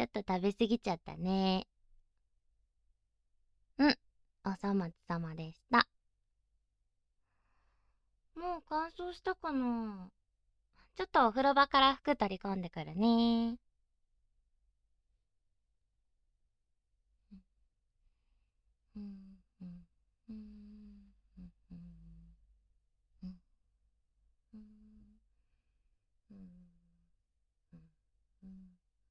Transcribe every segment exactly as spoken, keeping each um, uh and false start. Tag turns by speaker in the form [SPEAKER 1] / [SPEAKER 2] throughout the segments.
[SPEAKER 1] ちょっと食べ過ぎちゃったね。うん、おさまつさまでした。もう乾燥したかな。ちょっとお風呂場から服取り込んでくるね。うん、うん、うん、うん、うん、うん、うん、うん、うん、うん、うん、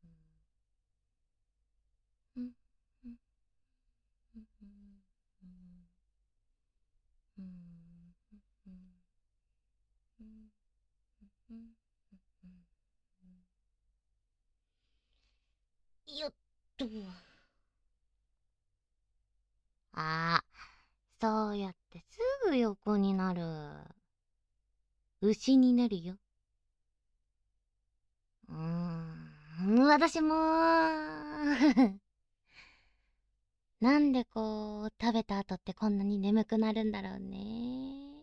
[SPEAKER 1] うん、うん、うん、うん、うん、うん、うん、うん、よっと。ああ、そうやってすぐ横になる。牛になるよ。うーん、私もなんでこう、食べた後ってこんなに眠くなるんだろうね。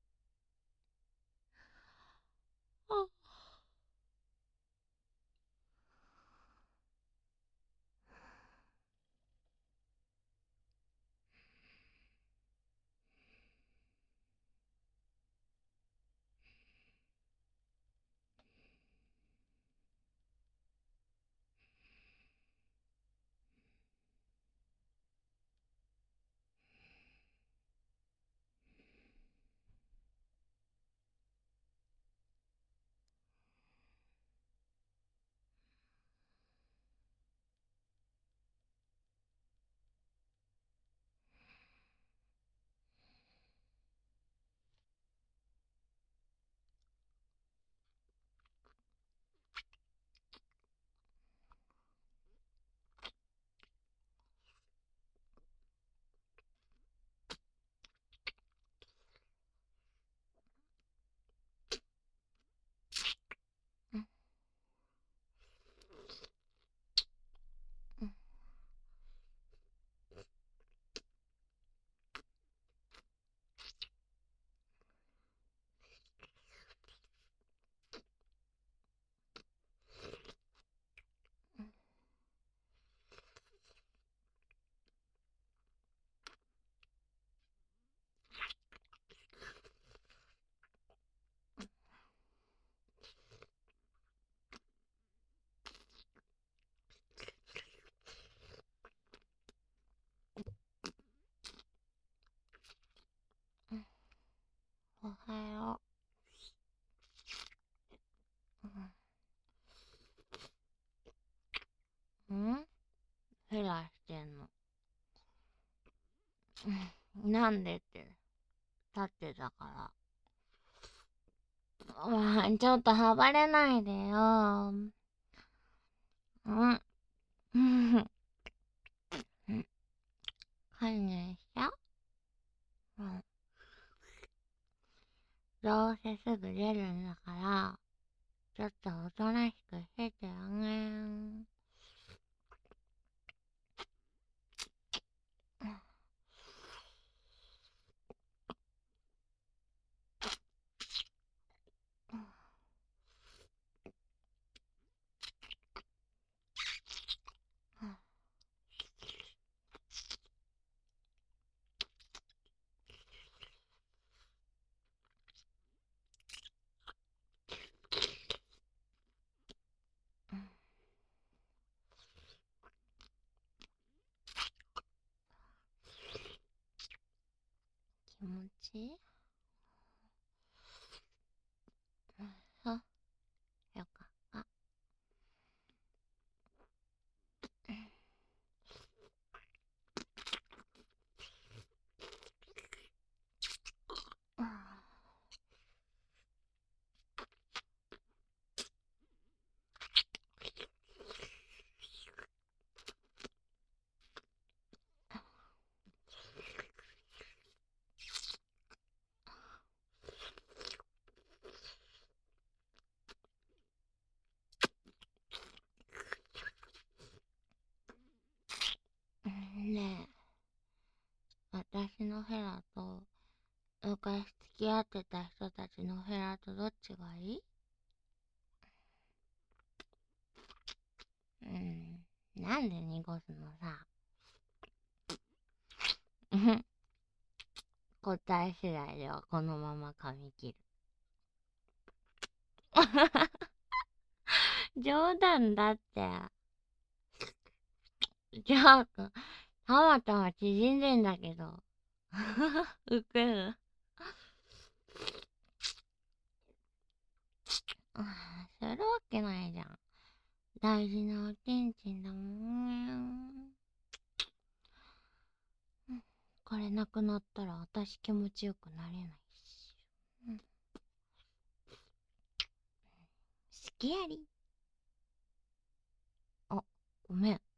[SPEAKER 1] あ、うん、うん、うん、おはよう。うん、んヘラしてんの。うん、なんでって、立ってたから。わあ、ちょっと暴れないでよ。うん、うん、うん、観念しちゃう。うん、どうせすぐ出るんだから、ちょっとおとなしくしててあげん。気持ちいい。あ、よかった。ねえ、私のヘラと昔付き合ってた人たちのヘラとどっちがいい？うん。 なんで濁すのさ。うん。答え次第ではこのまま噛み切る。冗談だって。じゃあ、たまたま縮んでんだけど。ウケる。あーするわけないじゃん。大事なおちんちんだもん。これなくなったら私気持ちよくなれないし。うん、好きやり。あ、ごめん。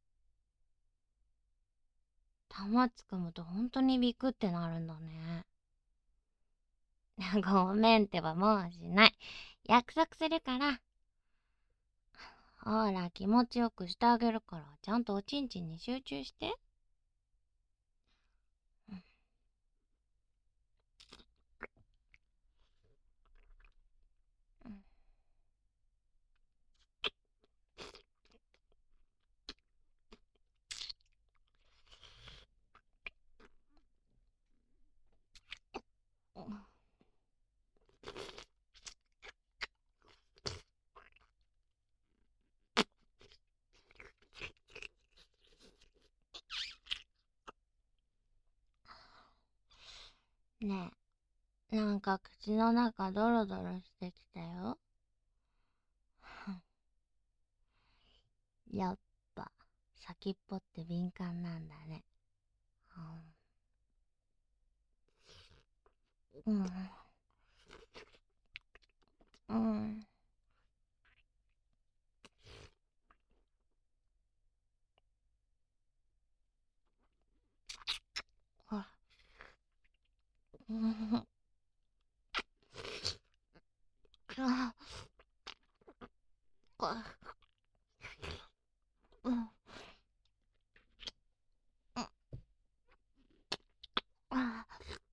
[SPEAKER 1] 玉つくむとほんとにビクってなるんだね。ごめんってばもうしない。約束するから。ほら、気持ちよくしてあげるから、ちゃんとおちんちんに集中して。うん、ねえ、なんか口の中ドロドロしてきたよ。やっぱ、先っぽって敏感なんだね。うん。うん。あ、うん。あ、あ、うん。あ、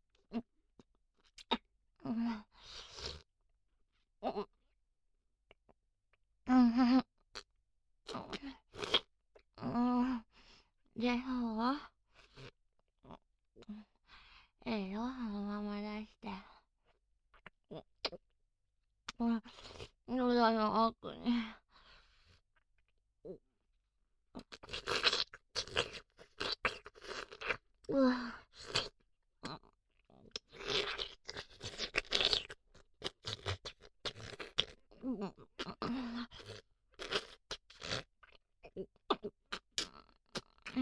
[SPEAKER 1] うん。うん。うん。で、そうええよ、そのまま出して。うん。喉の奥に。うわ。うん。うん。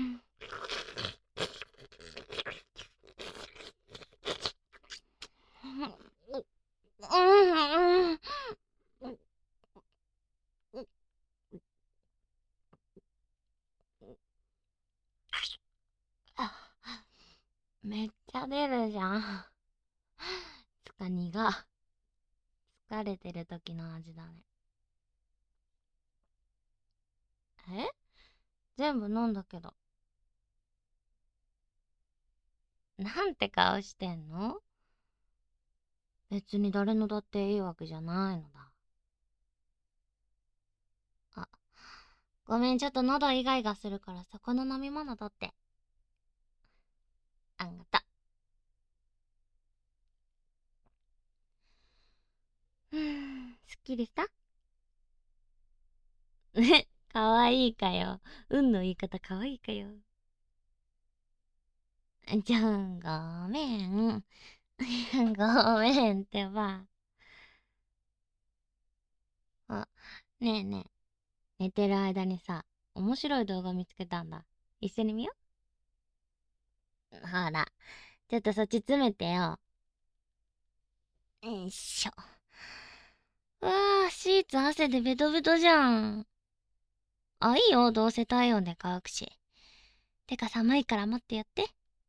[SPEAKER 1] めっちゃ出るじゃん。つかにが疲れてる時の味だね。え、全部飲んだけど。なんて顔してんの？別に誰のだっていいわけじゃないのだ。あ、ごめん、ちょっと喉イガイガするからそこの飲み物取って。あんがとう。うーん、すっきりした？ね、かわいいかよ。運の言い方かわいいかよ。じゃん、ごめん。ごめんってば。あ、ねえねえ、寝てる間にさ、面白い動画見つけたんだ。一緒に見よう。ほら、ちょっとそっち詰めてよ。よいしょ。うわー、シーツ汗でベトベトじゃん。あ、いいよ、どうせ体温で乾くし。てか寒いから待ってやって。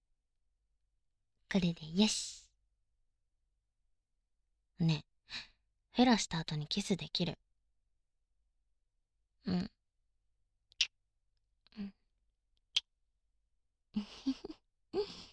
[SPEAKER 1] これでよし。ねえ、フェラした後にキスできる？うん。うん。